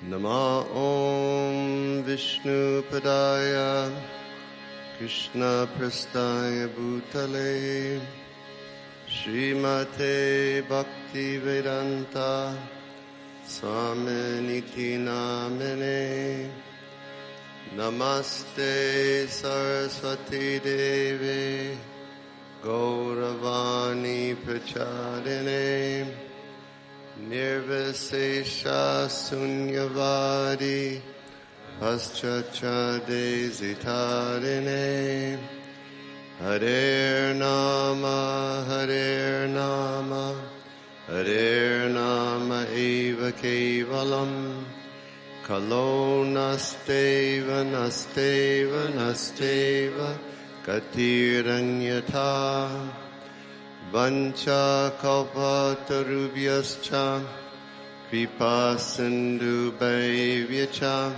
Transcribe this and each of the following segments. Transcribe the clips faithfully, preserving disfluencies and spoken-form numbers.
Nama Om Vishnu Padaya Krishna Prastaya Bhutale Srimate Bhakti Vedanta Swaminiti Namine Namaste Saraswati Devi Gauravani Prachadine Nirvisesha Sunyavadi Paschachade Zitadine Hare Nama Hare Nama Hare Nama Eva Kevalam Kalo Nasteva Nasteva Nasteva Katiranyata Vancha kalpatarubhyascha kripa sindhu bhaivyacha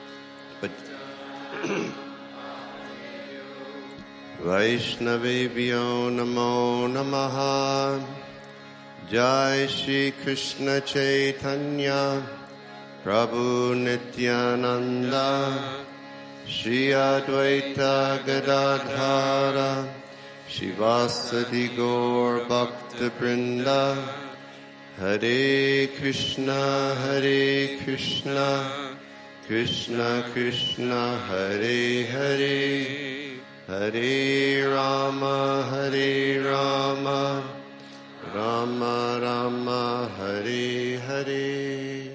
Vaishnavebhyo namo namaha Jai Shri Krishna Chaitanya Prabhu Nityananda Shri Advaita Gadadhara Shivasadi Gaur Bhakta Vrinda Hare Krishna Hare Krishna Krishna Krishna Hare Hare Hare Rama Hare Rama Rama Rama Hare Hare.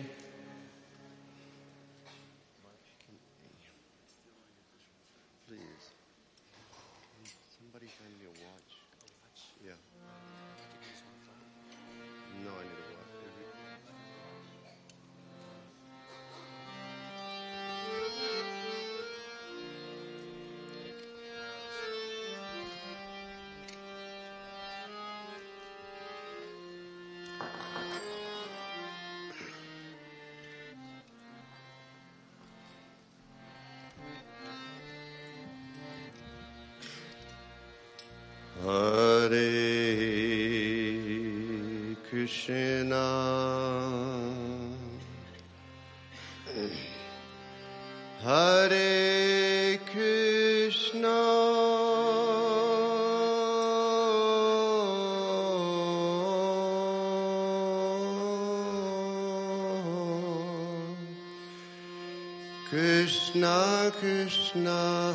Hare Krishna Hare Krishna Krishna Krishna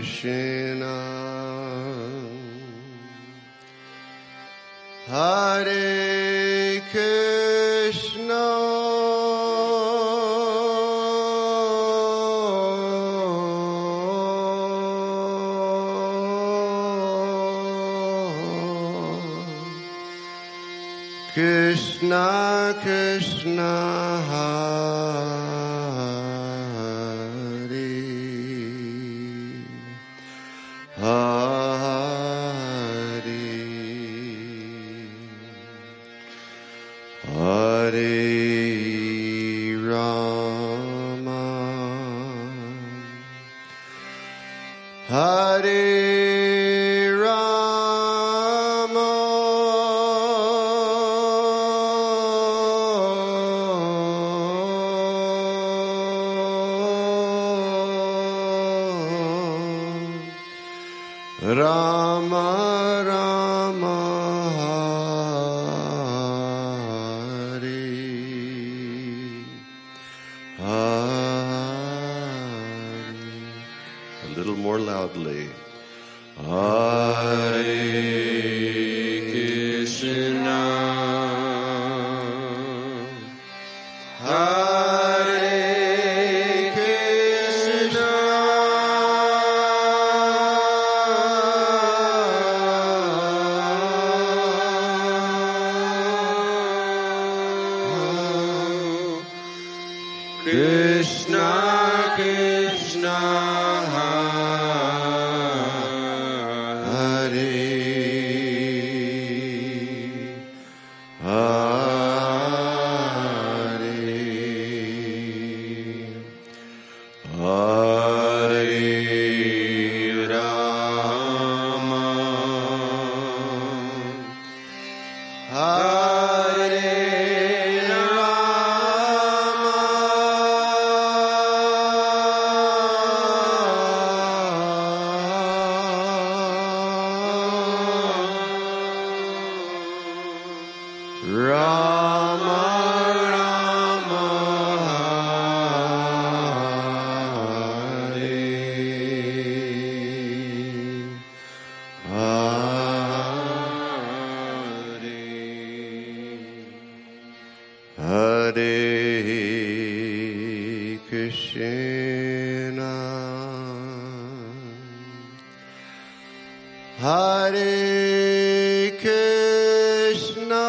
Krishna, Hare Krishna, Krishna Krishna Hare Hare Hare Rama Hare Rama Rama Hare Hare. A little more loudly. Hare Krishna, Hare Krishna, Krishna Krishna Hare Hare Rama Hare Rama Rama Hare Hare Hare Krishna, Hare Krishna,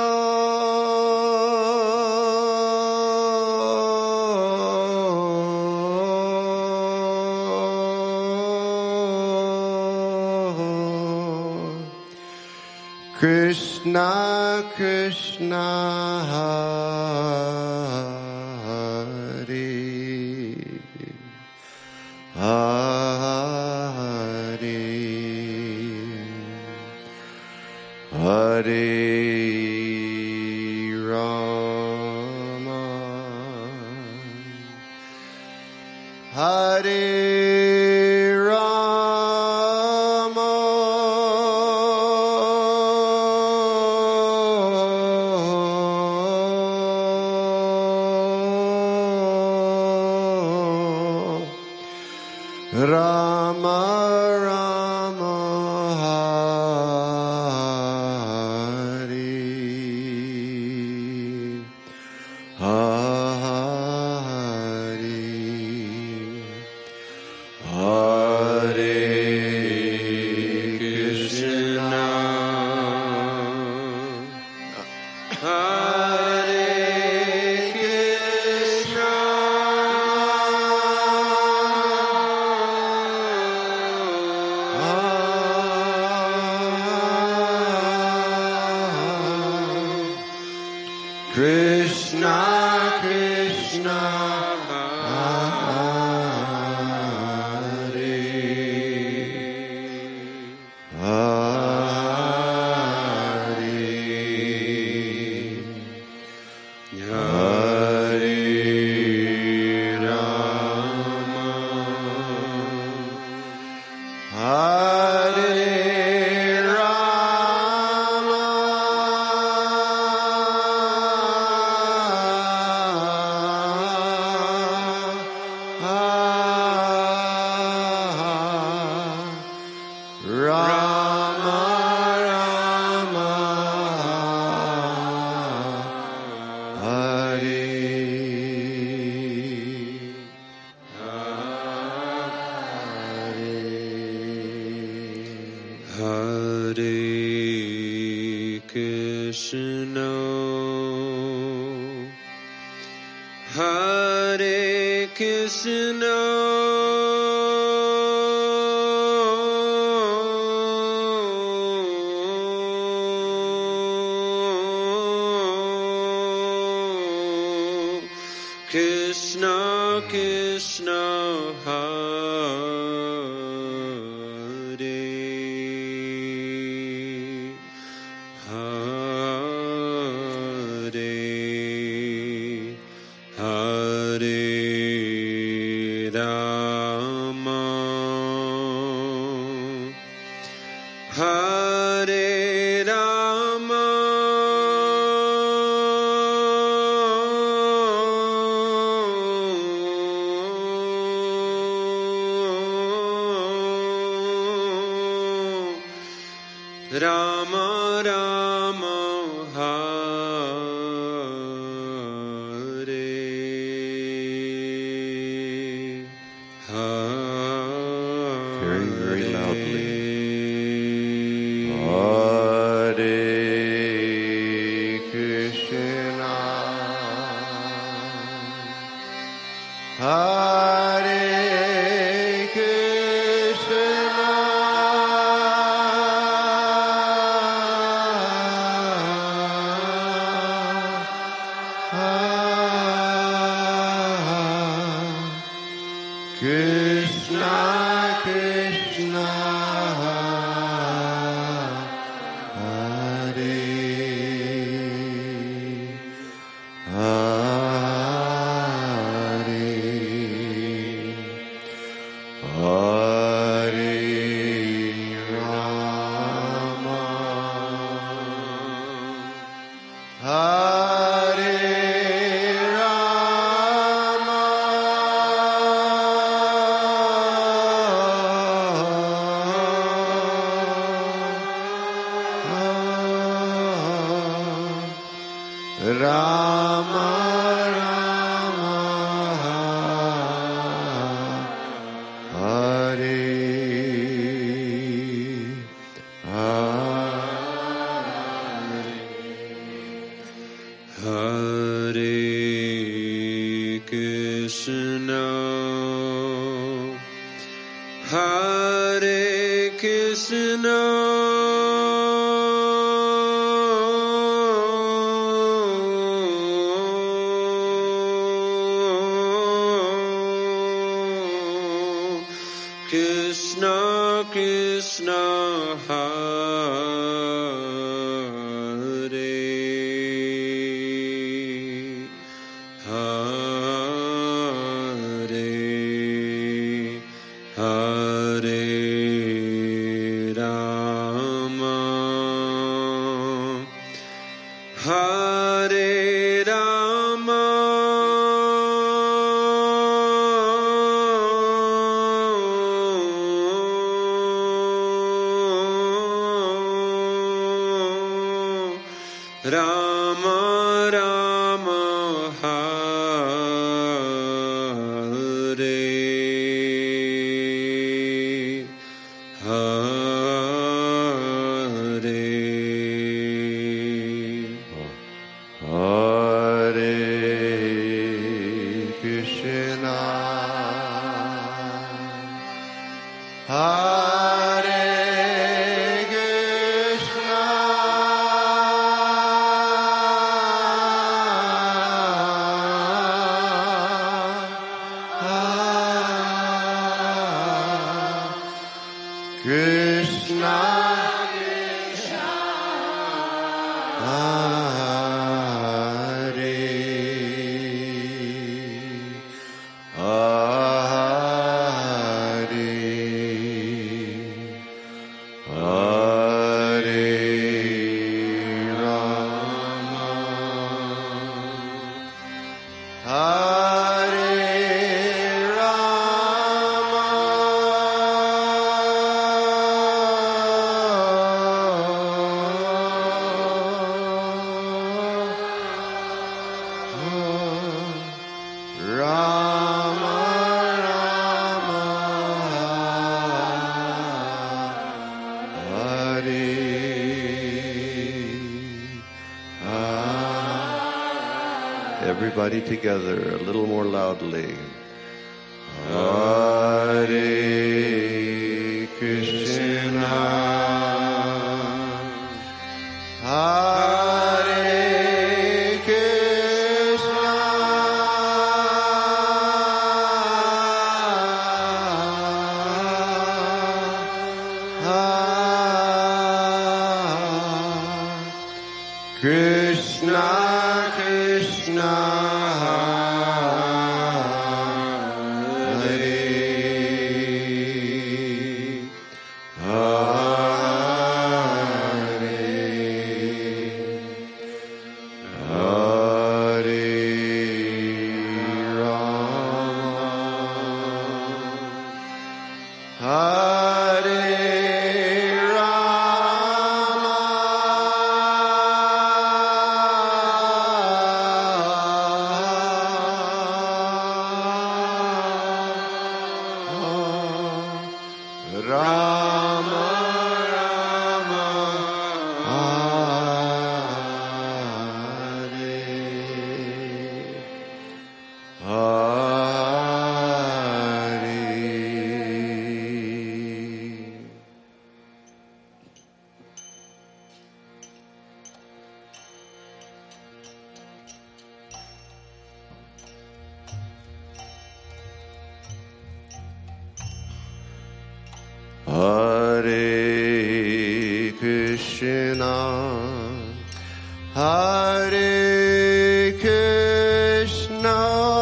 Krishna Krishna Hare Hare Hare Rama Hare Rama Rama Hare Hare Hare Krishna, Hare Krishna, Krishna Krishna Hare Hare Hare Rama Hare Rama Krishna, Krishna, Hare, Hare, Hare Rama, Hare Rama, Rama Rama Hare, Hare. Very, very loudly. Hare Krishna, Hare Krishna, Krishna, Krishna, Hare, Hare, Hare Rama, Hare Rama, Rama, Rama, Hare, Hare, Hare Krishna, Hare Krishna, Krishna, Krishna, Hare, Hare, Hare Rama, Hare Rama, Rama, Rama, Hare, Hare, Hare Krishna, Hare Krishna, Krishna, Hare, Hare, Hare Rama, Hare Rama, Rama, Hare, Hare. Everybody together, a little more loudly. Krishna Krishna Hare Hare Hare Rama Hare Hare Krishna, Hare Krishna,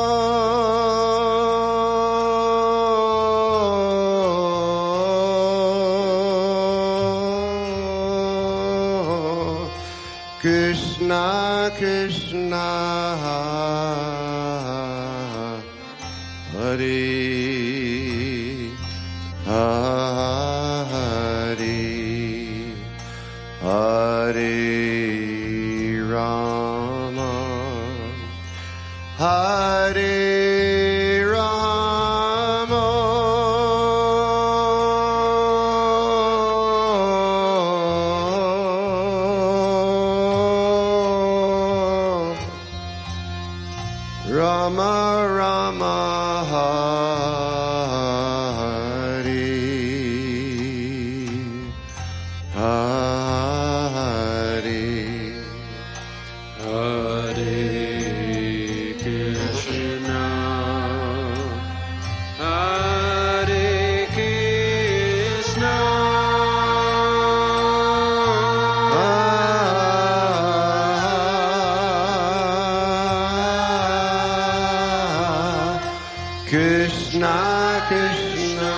Krishna Krishna, Hare Hare Hare Rama Hare Rama Rama Rama Krishna Krishna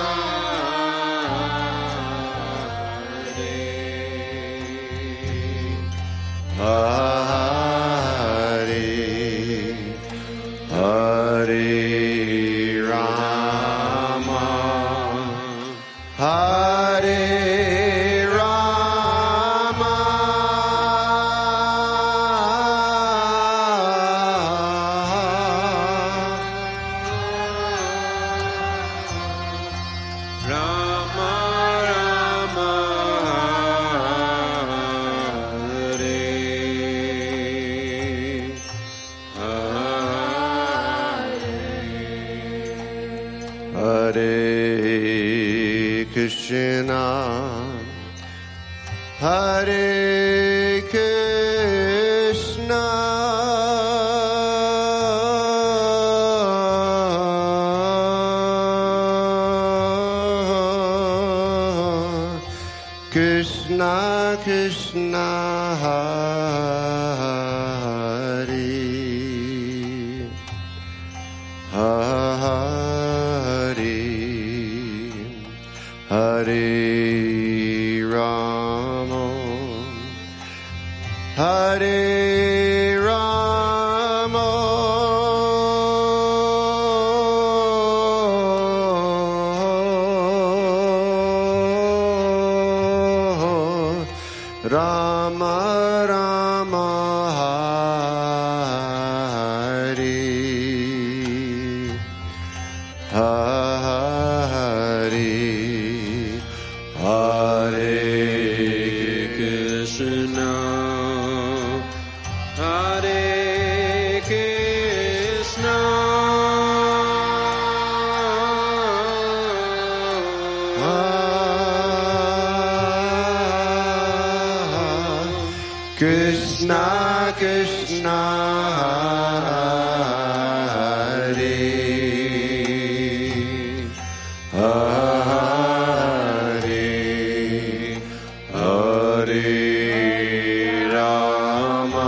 Hare Hare Rama Hare Rama Rama Rama Hare Hare Hare Krishna Hare Krishna Krishna Krishna Hare Hare Hare Rama Hare Rama Rama Rama Hare Hare Hare Krishna Hare Krishna Krishna Krishna Hare Hare Hare Rama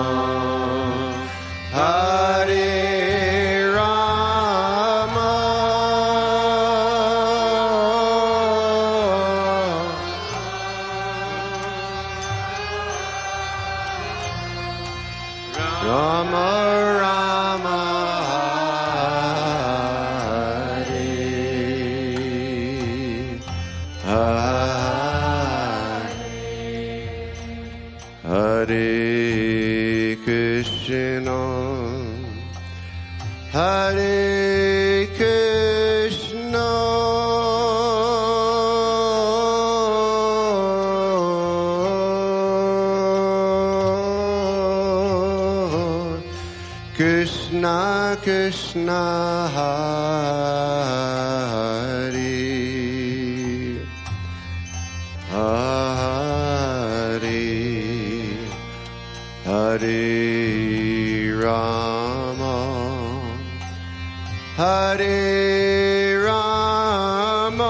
Rama Rama Hare Krishna, Hare Krishna, Krishna Krishna Hare Hare Rama, Hare Rama,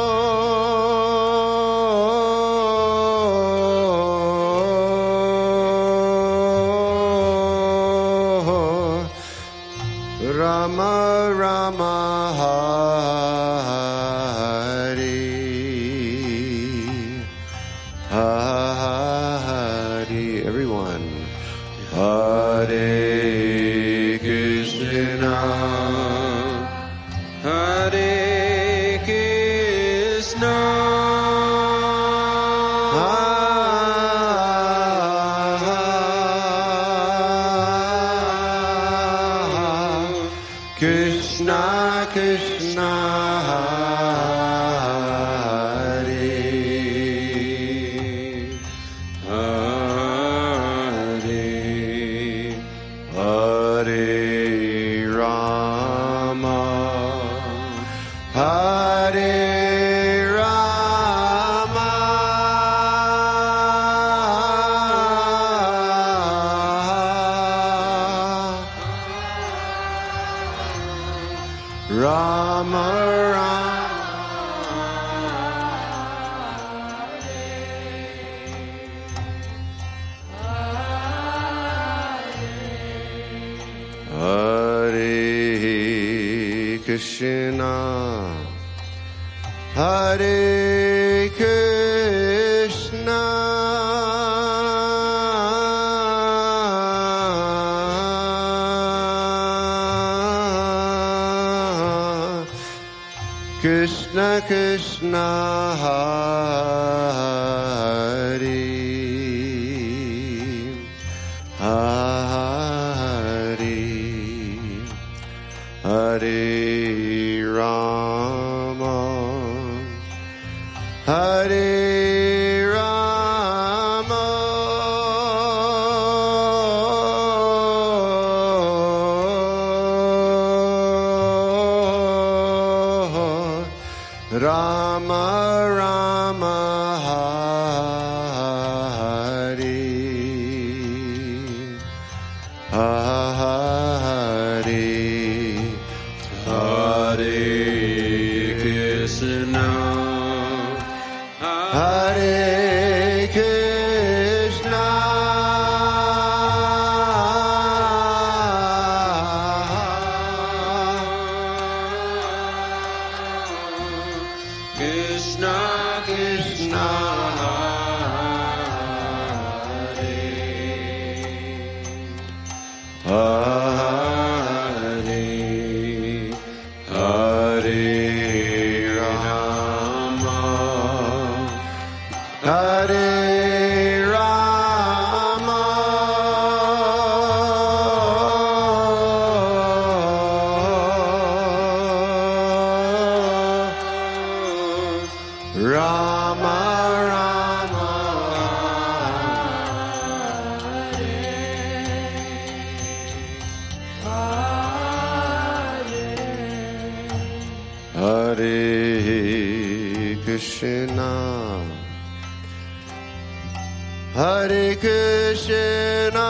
Rama Rama Hare Hare. Everyone. Hare Krishna, Hare Krishna, Krishna Krishna Hare Hare Rama, Hare Rama, Rama Hare Krishna, Hare Krishna, Krishna Krishna Hare Hare Hare Rama, Hare Rama, Rama Rama Hare Hare Hare Krishna, Hare Krishna, Krishna Krishna, Hare Hare Rama, Hare Rama, Rama Rama, Hare Krishna, Hare Krishna,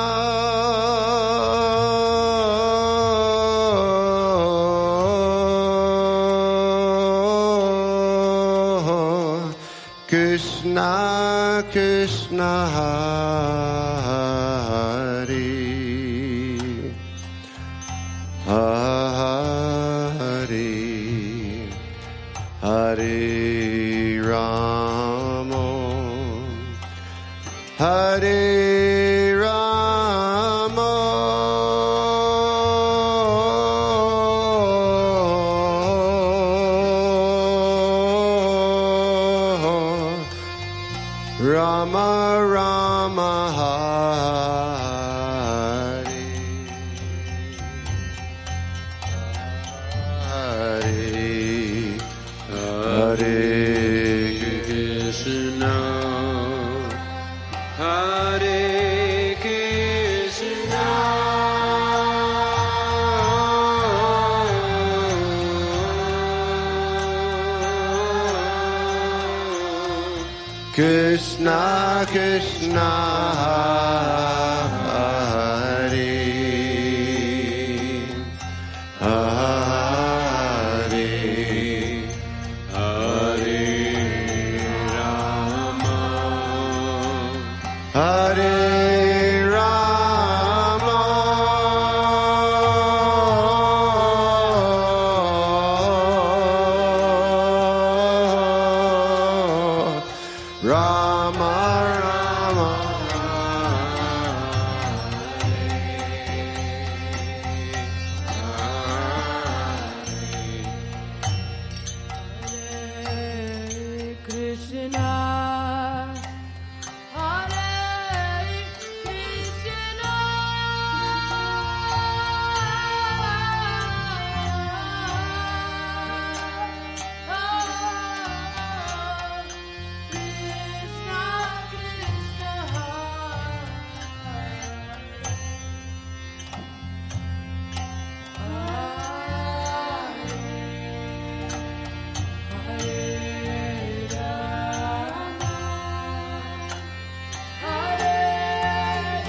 Krishna Krishna Hare Hare Hare Rama, Hare Rama, Rama Rama Hare Hare Hare Krishna Hare Krishna Krishna Krishna Hare Hare Hare Rama Hare Rama Rama Rama Hare Krishna, Hare Krishna, Krishna Krishna, Hare Rama, Hare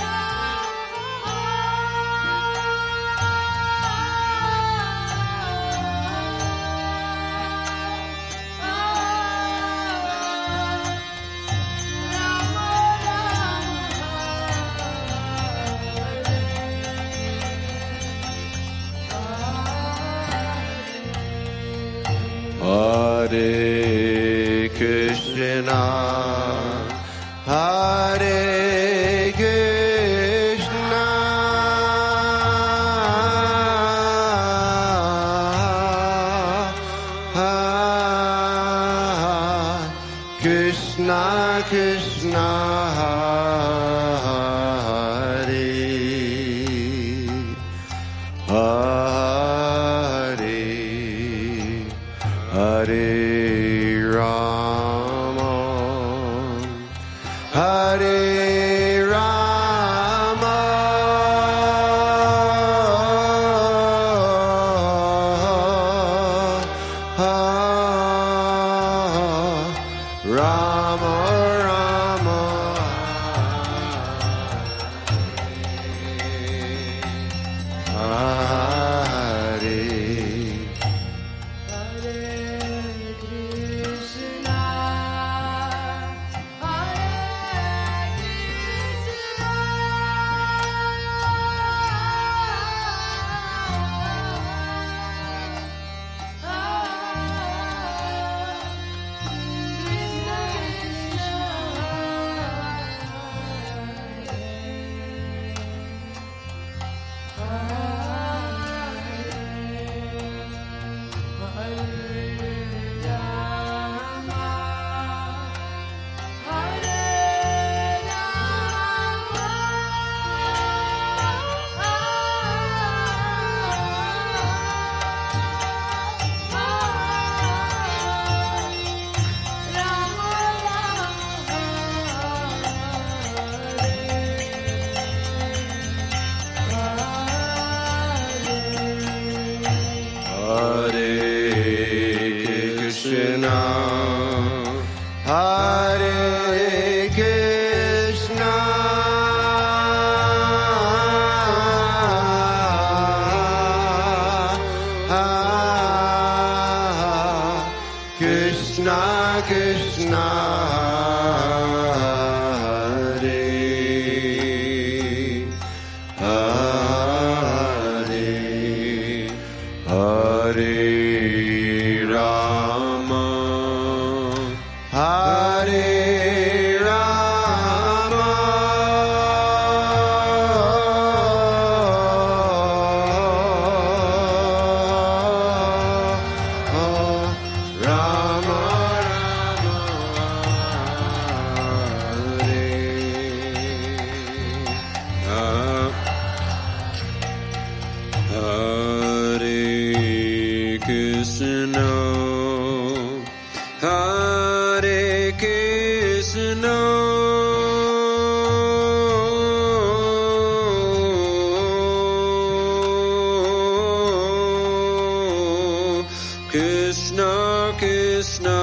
Hare Krishna Hare Krishna Krishna Krishna Hare Hare Hare Rama Hare Rama Rama Rama Hare Hare Krishna, Hare Krishna, Hare Krishna Krishna Krishna Hare Hare Hare Rama Hare Rama Rama Rama Krishna,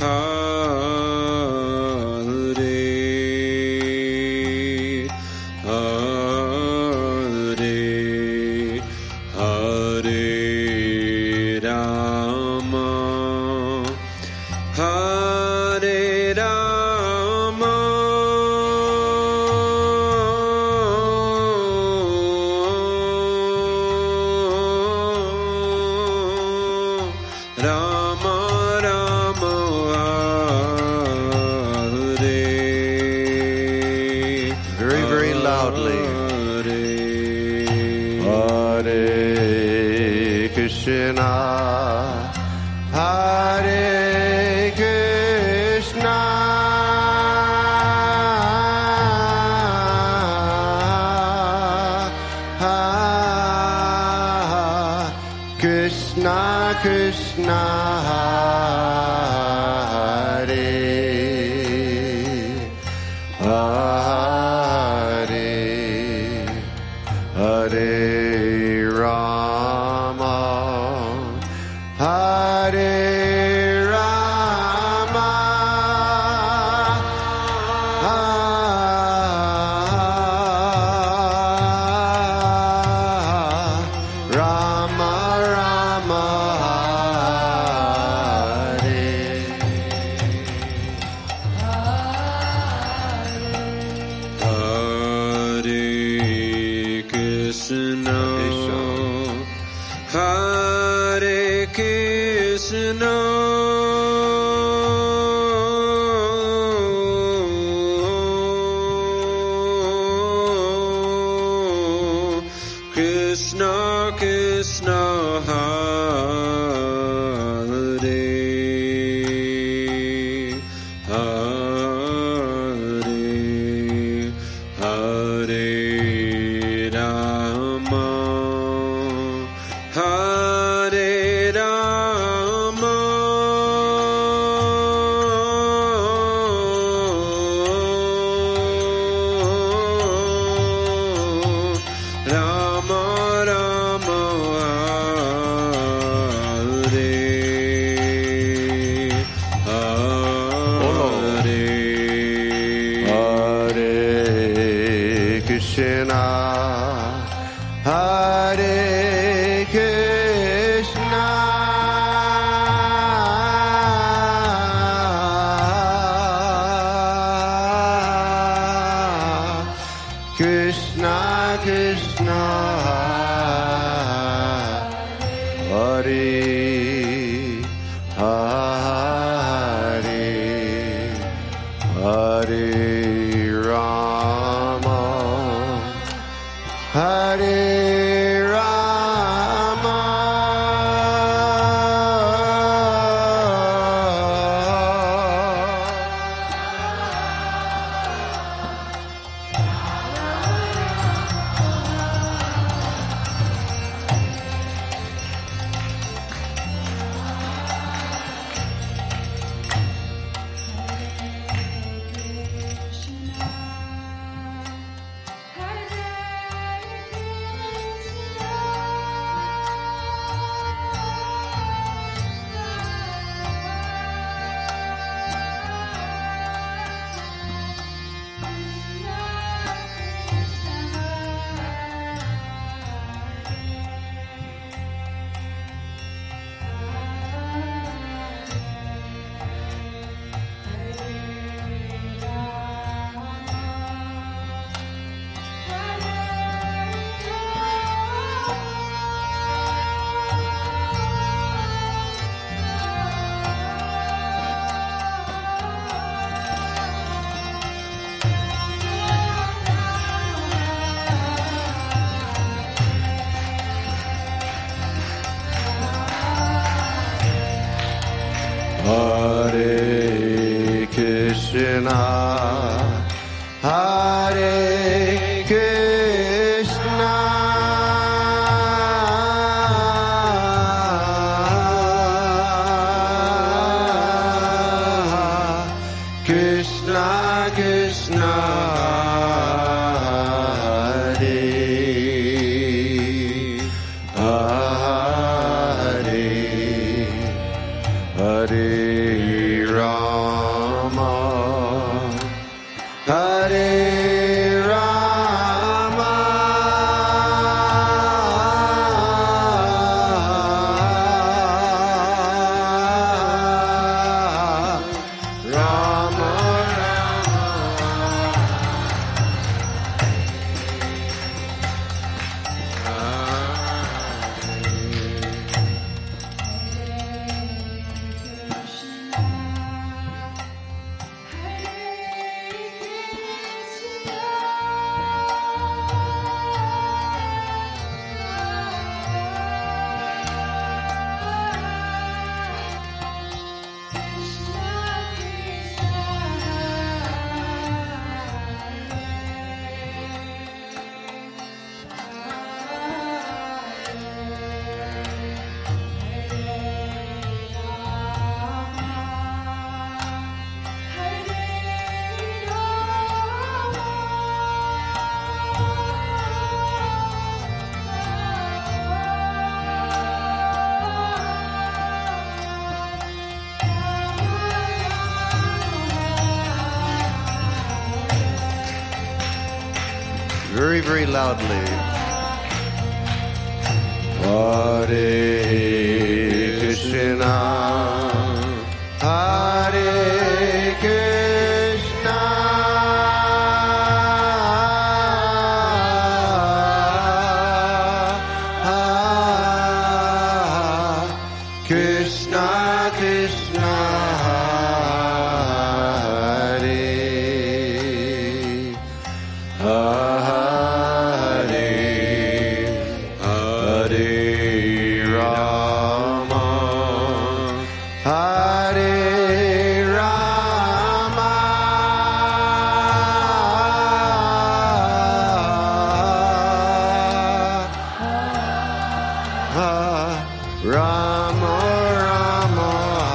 Hare Hare, Hare Rama, Hare Rama, Rama Rama, Hare. Very, very loudly. Hare Hare Krishna, Hare Krishna, Krishna Krishna, Hare Hare, Hare Rama, Hare Rama, Rama Rama, Hare Krishna, Hare Krishna, Krishna Krishna, Hare Hare, Hare Rama, Hare Rama, Rama Rama, Hare Hare, Hare Krishna, Hare Krishna, Krishna Krishna, Hare Hare, Hare Rama, Hare Rama, Hare Krishna, Hare Krishna, Krishna Krishna, Hare Hare, Hare Rama, Hare Rama, Rama very, very loudly. Hare Krishna, Hare Krishna, Krishna Krishna, Hare Hare, Hare Rama, Hare Rama, Rama Rama,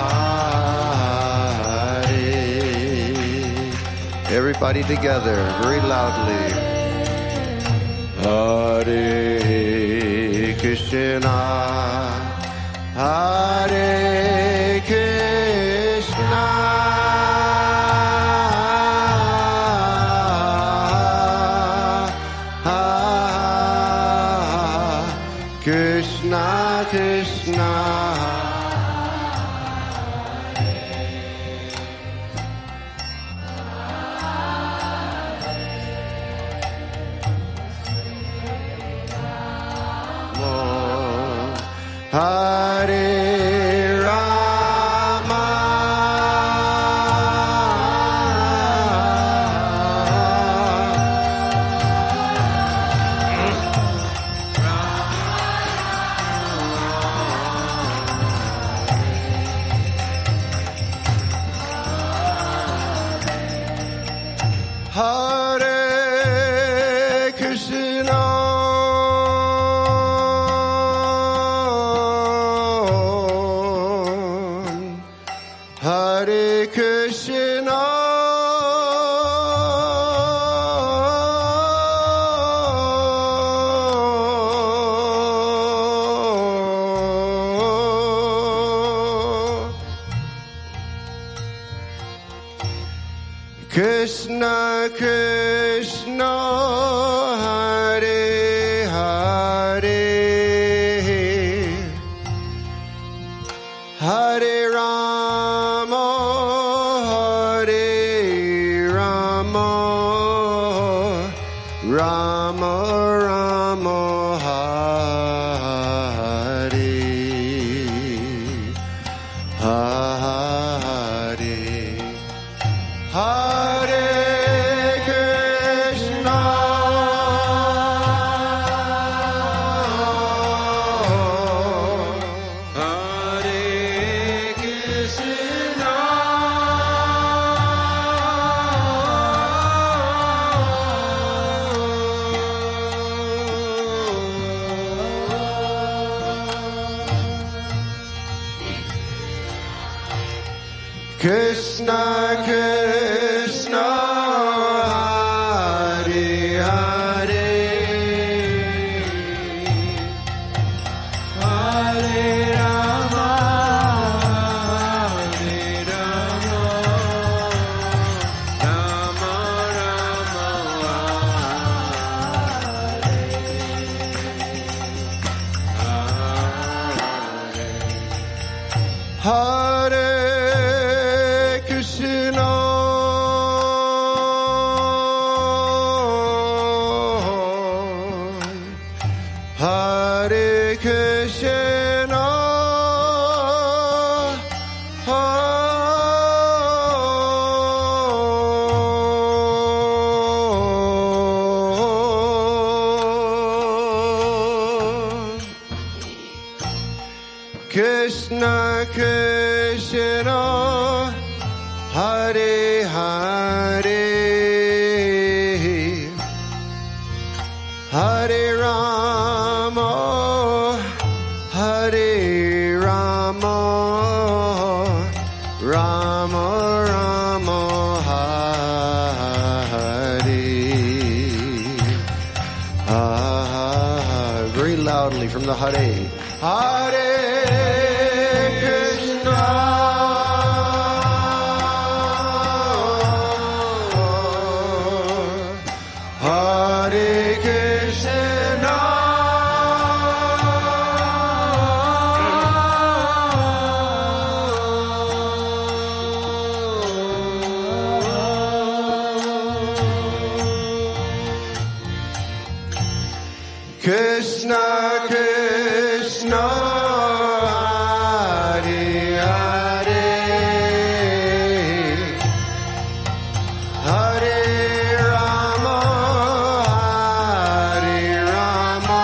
Hare. Everybody together, very loudly. Hare Krishna, Hare Krishna, Krishna Krishna, Hare Rama, Hare Krishna, Hare Krishna, Krishna Krishna, Hare Hare, Hare Rama, Hare Rama, Rama Rama, Hare Hare, Hare Krishna, Hare Krishna, Krishna Krishna, Hare Hare, Hare Rama, Hare Rama, Hare Hare, Hare Rama, Hare Rama, Rama Rama, Hare. Ah, very loudly from the Hare. Hare Krishna Krishna, Hare Hare, Hare Rama, Hare Rama,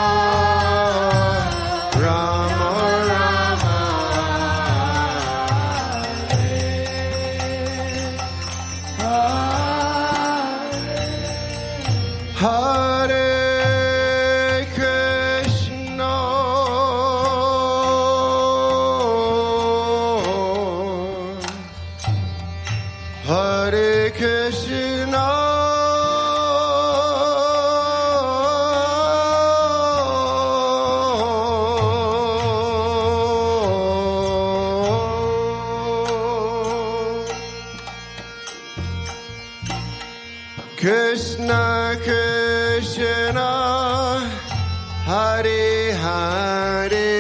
Rama Rama, Hare Hare Krishna, Krishna Krishna, Hare Hare,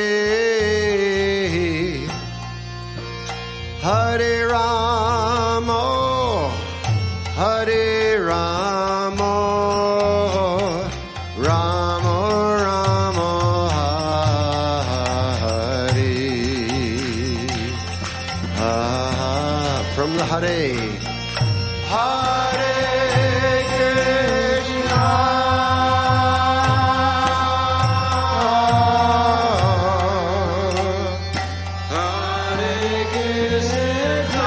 Hare Rama, Hare Rama, Rama Rama, Hare. Ah, from the Hare. Hare Krishna, Hare Krishna,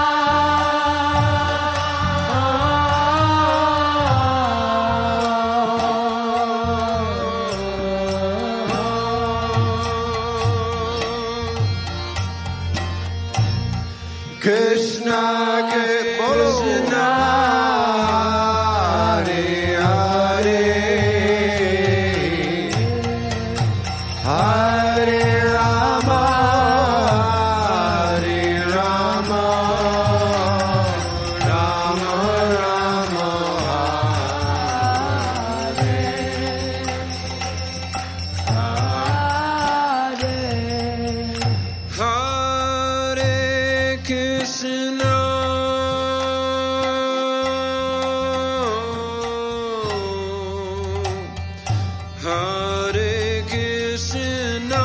Krishna Krishna, Hare Hare, Hare Rama, Hare Rama, Rama Rama, Hare. Hare Krishna, Hare Krishna,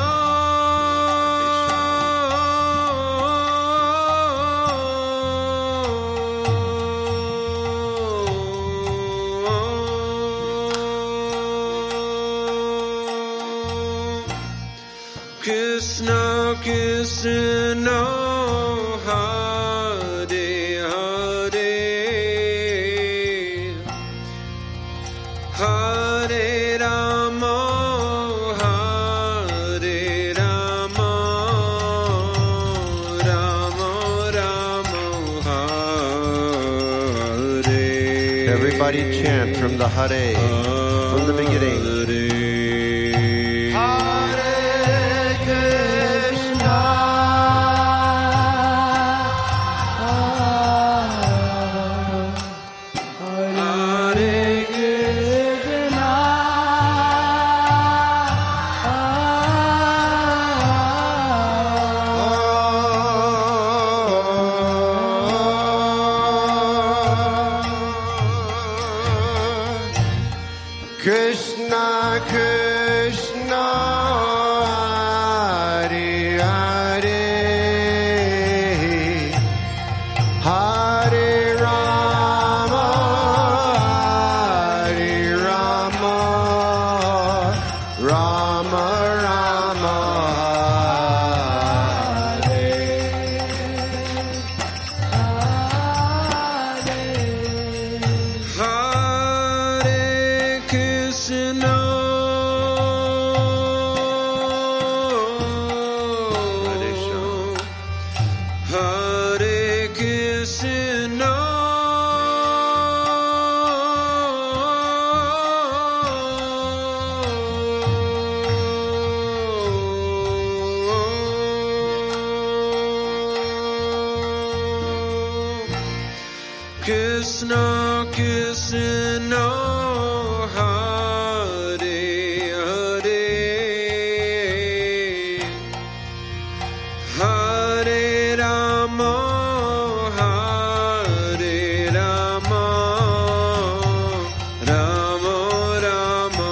Krishna Krishna, Hare Hare, Hare Rama, Hare Rama, Rama Rama, Hare. Everybody chant from the Hare, from the beginning. Hare Krishna, Krishna Krishna Krishna Hare Hare Hare Rama Hare Rama Rama Rama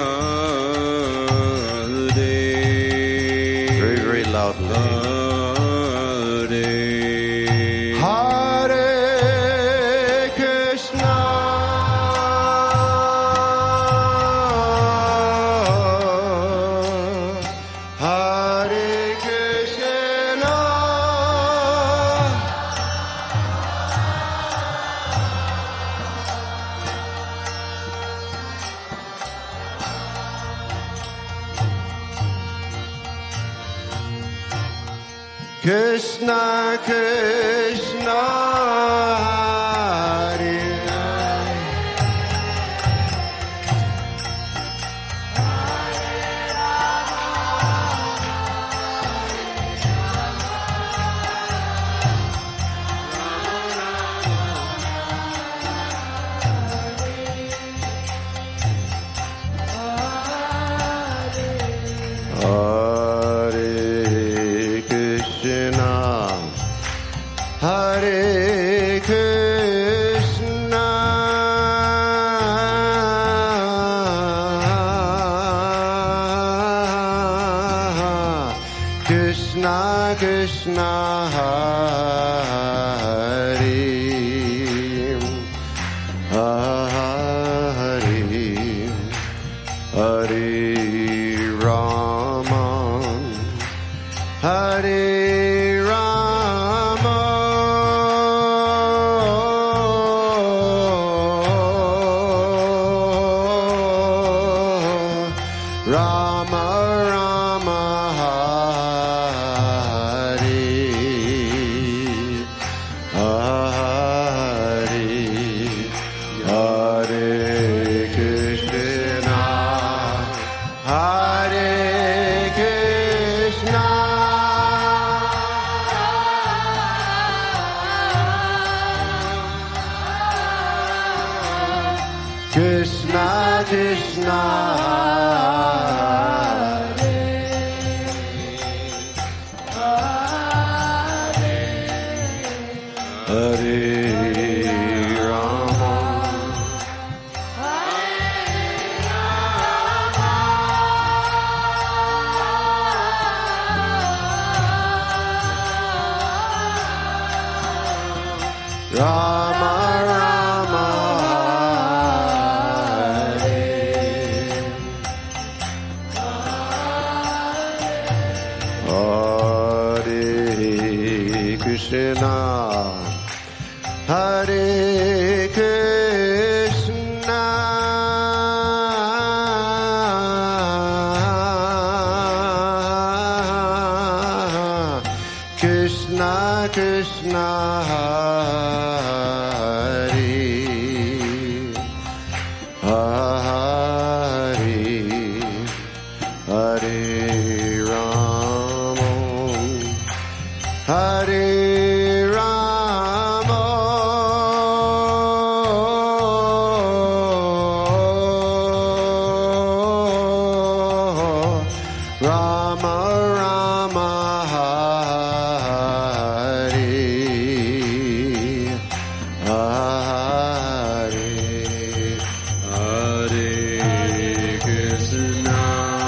Hare Very, very loudly. Hare Hare Krishna. Hare Krishna. Krishna Krishna Hare Hare Hare Krishna Hare Krishna Krishna Krishna Hare Hare Hare Rama Hare Rama Rama Rama Hare Hare Hare Krishna Hare Krishna Krishna Krishna Hare Rama Rama Rama Hare Hare Krishna Hare Krishna Krishna Krishna Hare Hare Hare Rama Hare Rama Rama Rama Hare Hare Hare Krishna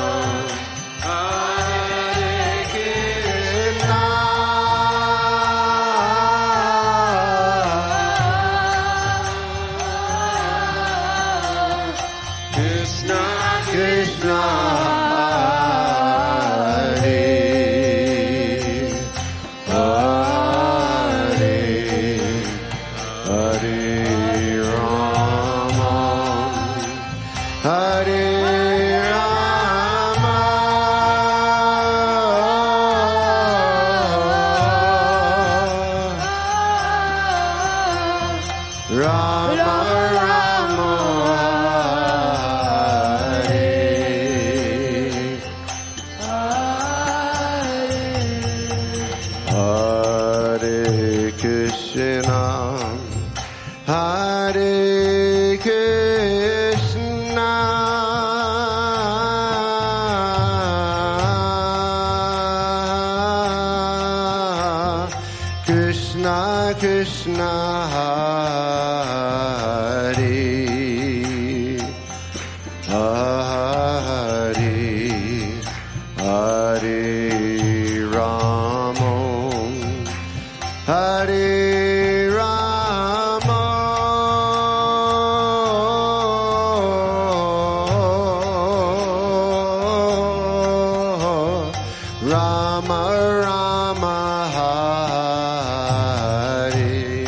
Hare Krishna Krishna Krishna Hare Hare Rama Rama Hare Hare Krishna Hare Krishna Krishna Krishna Hare Hare Hare Rama Hare Rama Rama Rama Hare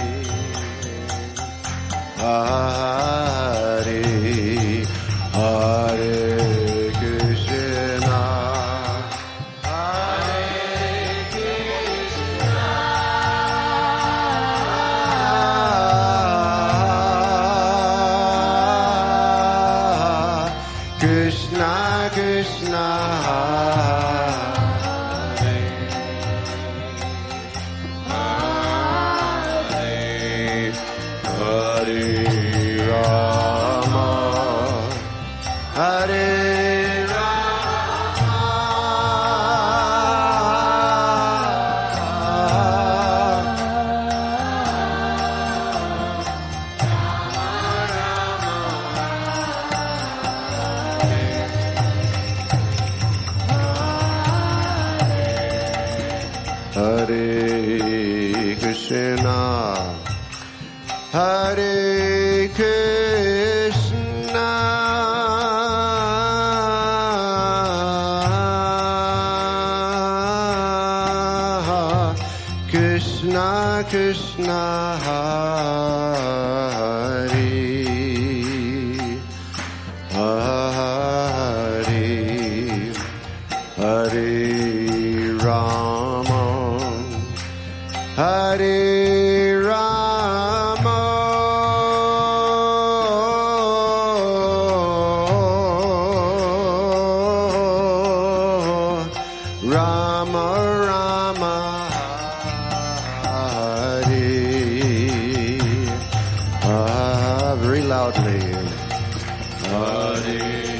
Hare Hare Krishna Krishna Krishna Hare Hare Hare Rama Hare Hare Krishna Hare Krishna Krishna Krishna Hare Hare Hare Rama Hare Rama Rama Rama Hare ah, very loudly Hare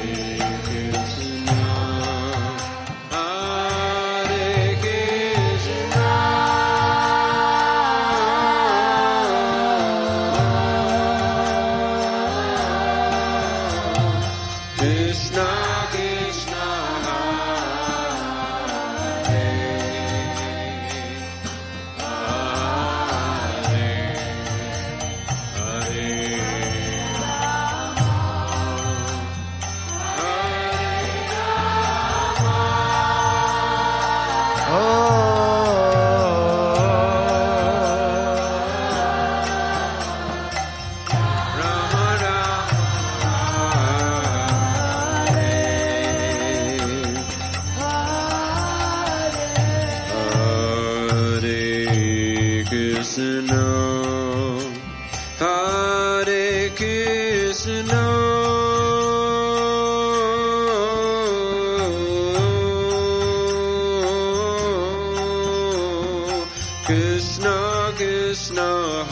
Krishna Krishna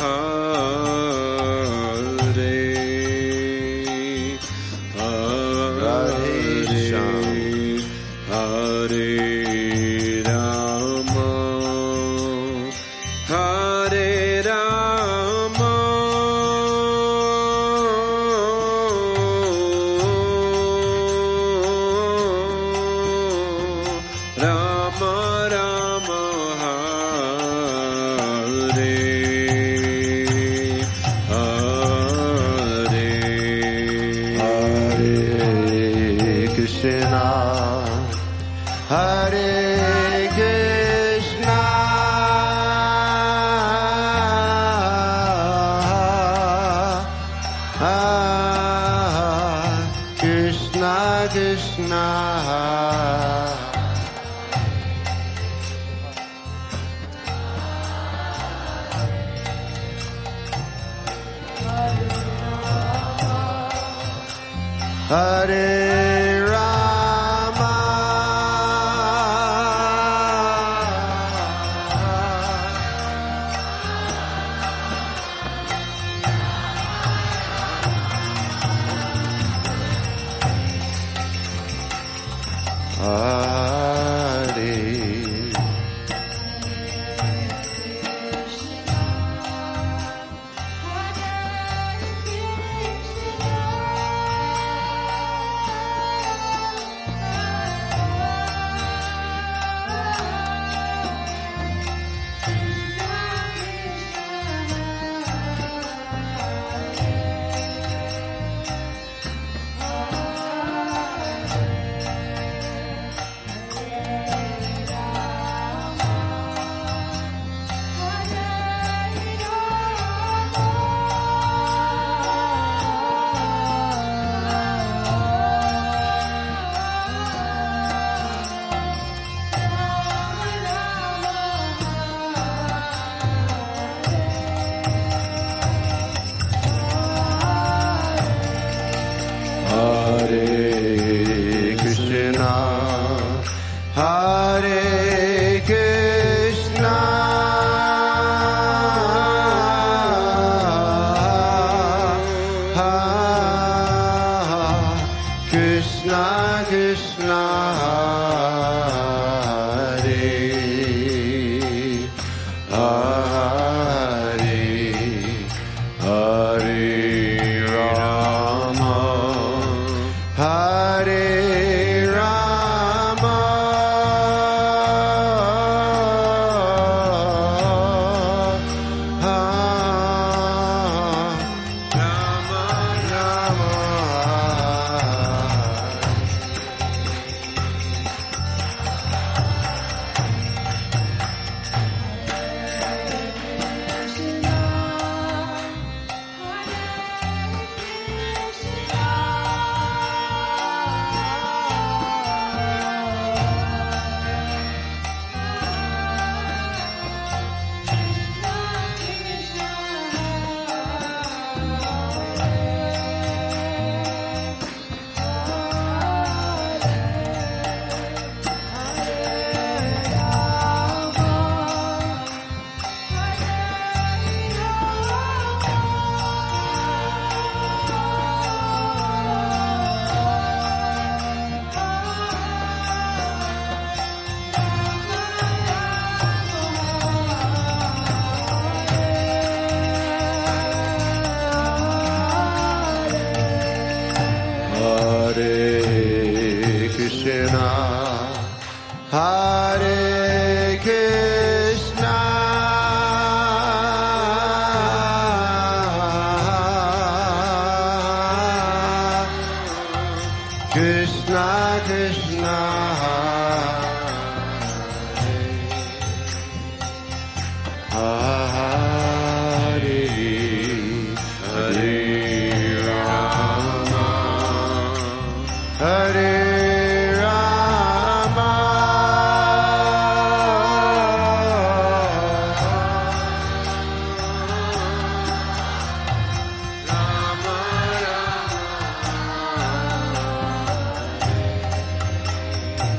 Hare Hare Hare Rama Hare Rama Rama Rama Hare Hare Hare Krishna Hare Krishna Krishna Krishna Hare Rama, Hare Krishna, Hare Krishna, Krishna Krishna, Hare Hare, Hare Rama, Hare Rama, Hare Krishna, Hare Krishna, Krishna Krishna, Hare Hare Rama, Hare Rama, Rama Rama,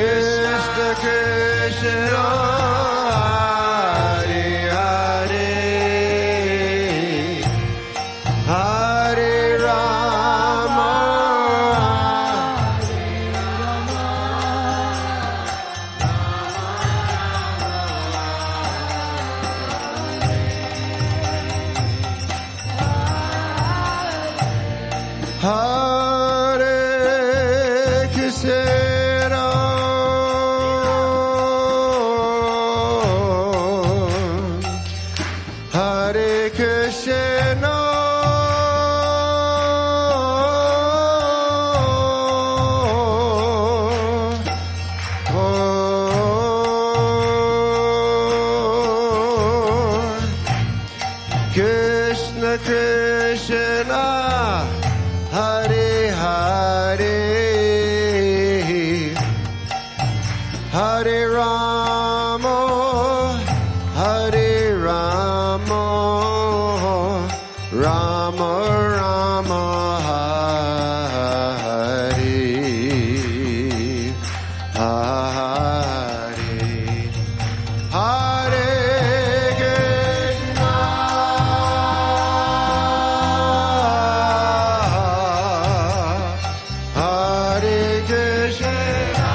Krishna Krishna Hare Hare Hare Rama Hare Krishna Hare Krishna Krishna Krishna Hare Hare Hare Rama Hare Rama Rama Rama Hare Hare Hare Krishna Hare Krishna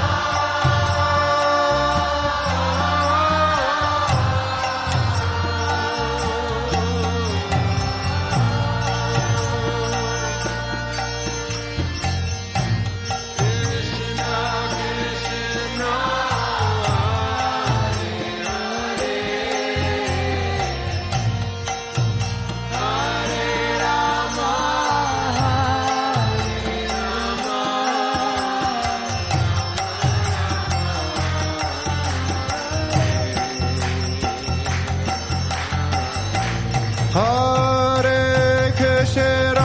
Hare Krishna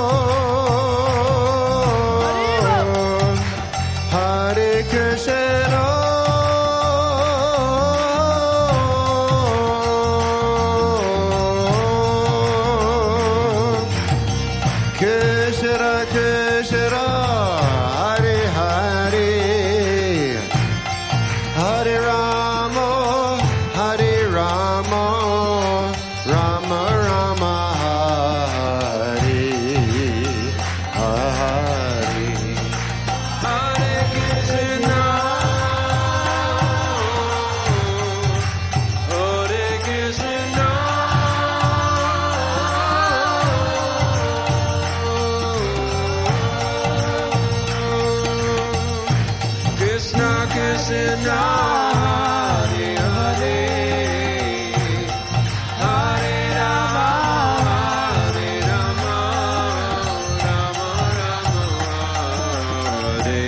Hare Krishna Krishna Krishna Hare Hare Hare Rama Hare Rama Rama Rama Hare Hare Hare Krishna Hare Krishna Krishna Krishna Hare Hare Hare Rama Hare Rama Rama Rama Hare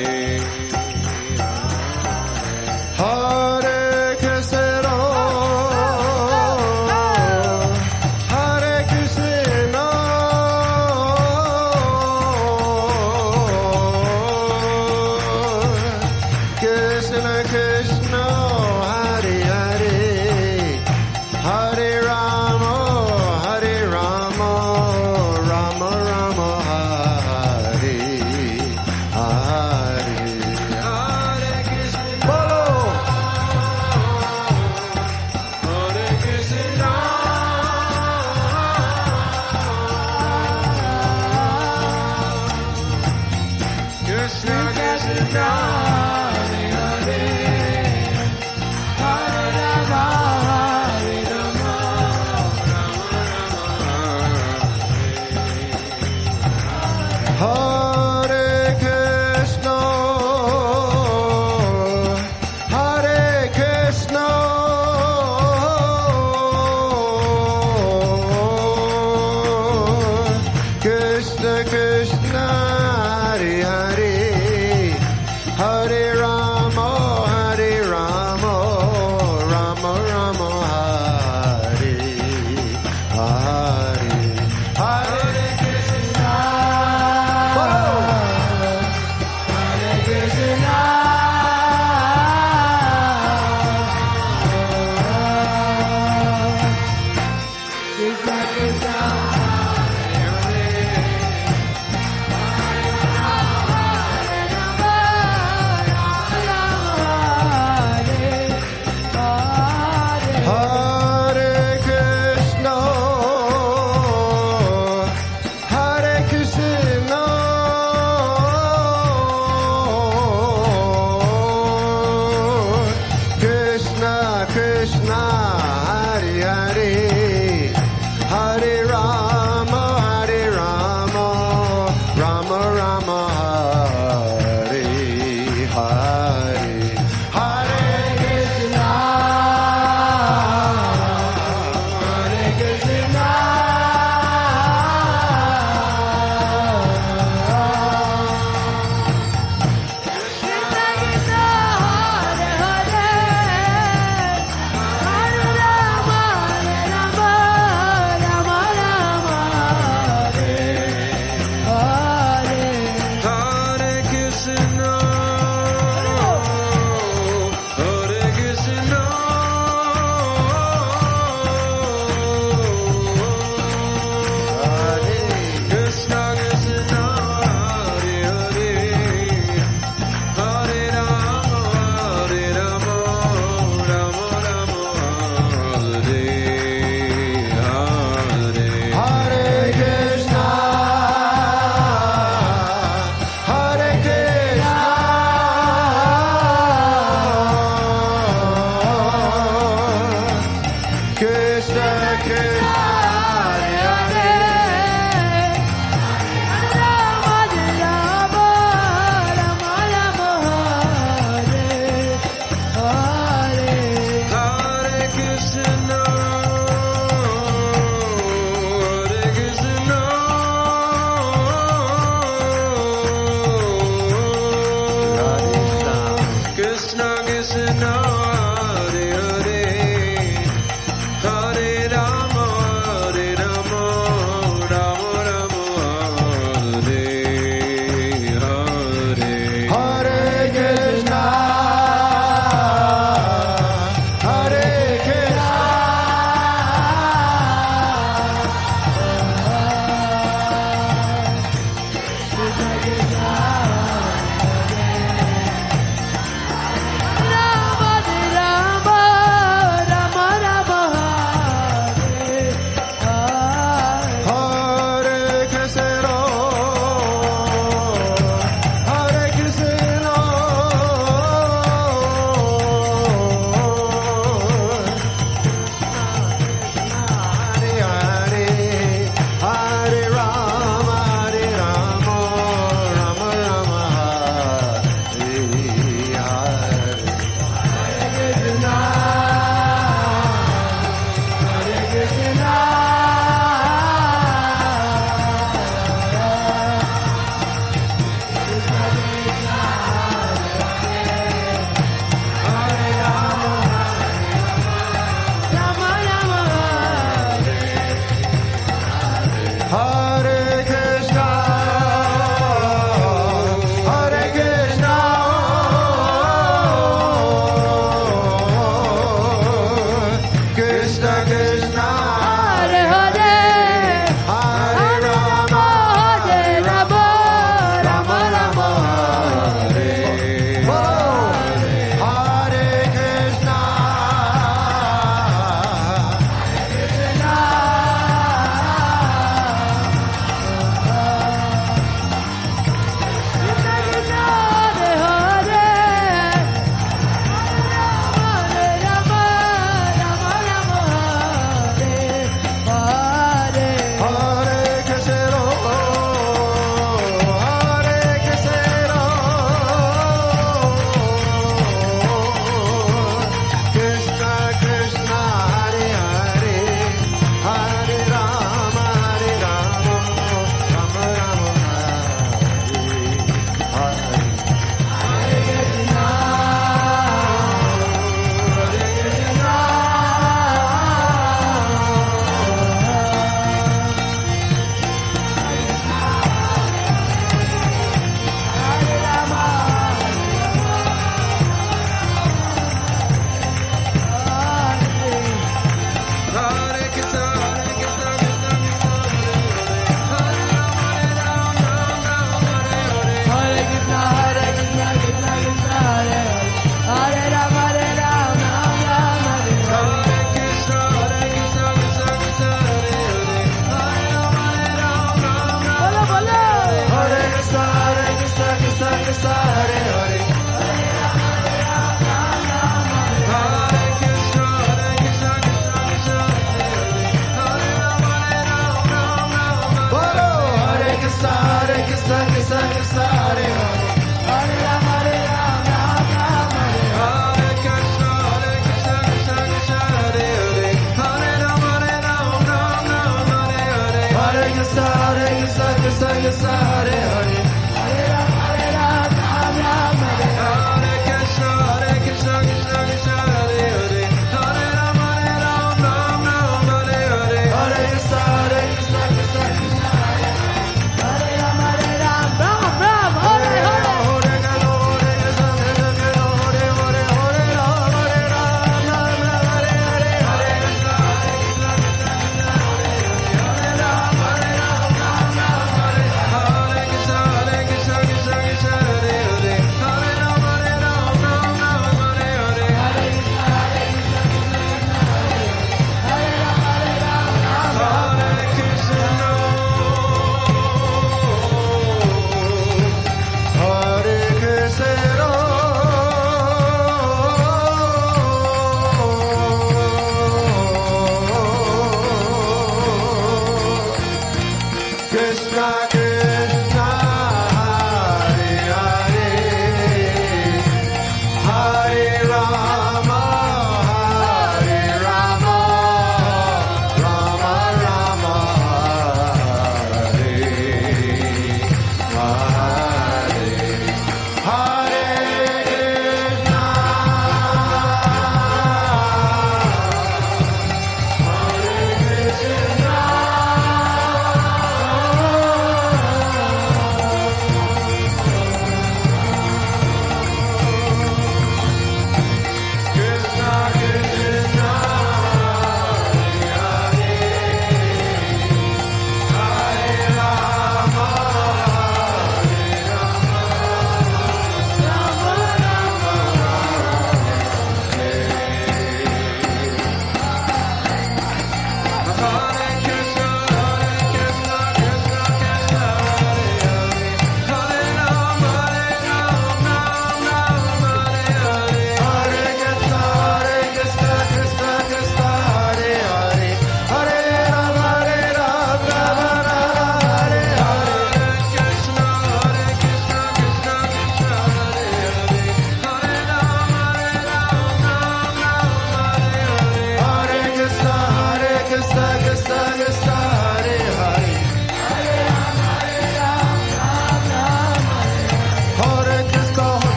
Hare Krishna Hare Krishna Krishna Krishna Hare Hare Hare Rama Hare Rama Rama Rama Hare Hare Hare Krishna Bolo Hare Krishna Krishna Krishna Hare Hare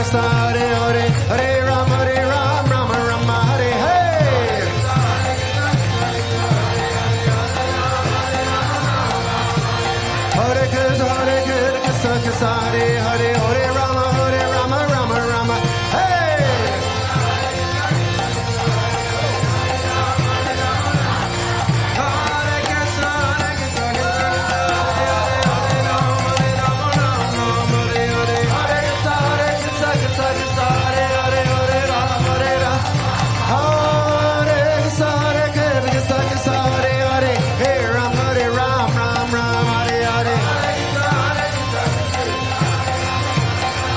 Krishna, Hare Hare, Hare Ram, Hare Ram, Rama Rama, Hare Hare. Hare Krishna, Hare Krishna, Krishna Hare Hare, Hare Rama, Hare Rama, Rama Rama, hey. Hare Krishna, Hare Krishna, Krishna Hare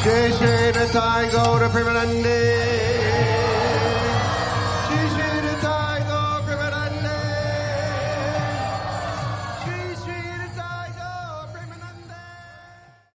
Shri Shri Nitai Gaura Premanande.